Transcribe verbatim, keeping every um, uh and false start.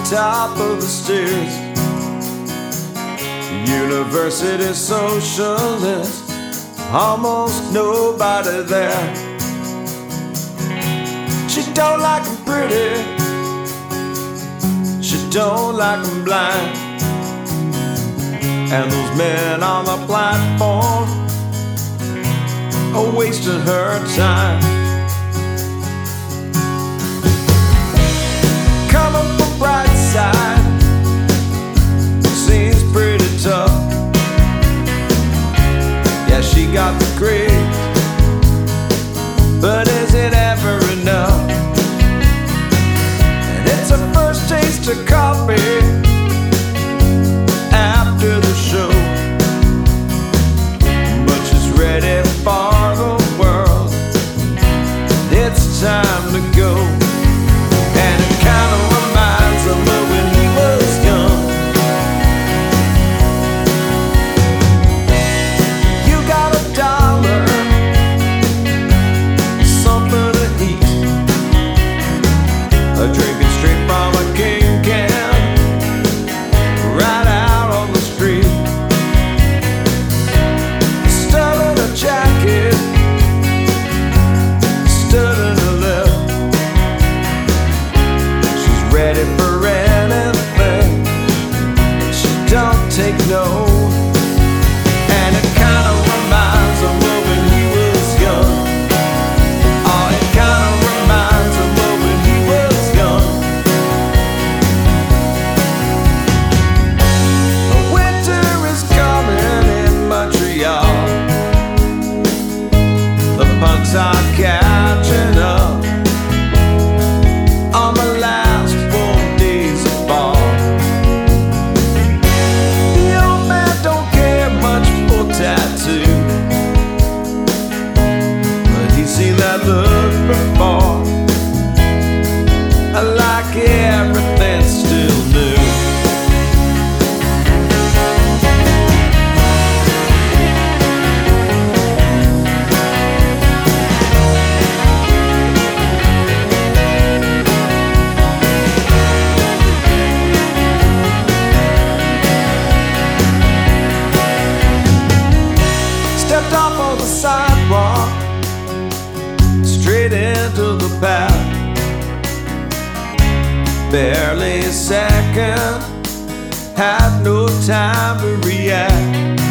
top of the stairs. University socialist, almost nobody there. She don't like 'em pretty, she don't like 'em blind. And those men on the platform are wasting her time. Coming from bright side seems pretty tough. Yeah, she got the grades, but is it ever enough? And it's her first taste of coffee after the show, but she's ready for the world. It's time to go. And it kind of reminds him of when he was young. You got a dollar, something to eat, a drinking straight from a king can, right out on the street. Stud in a jacket, stud in a lip. She's ready for anything, she don't take no. And it kind of reminds him of when he was young. Oh, it kind of reminds him of when he was young. Winter is coming in Montreal, the punks are catching up on the last four days of fall. The old man don't care much for tattoo, but he's seen that look before. Like everything's still new. Stepped off on the sidewalk, straight into the path. Barely a second, had no time to react.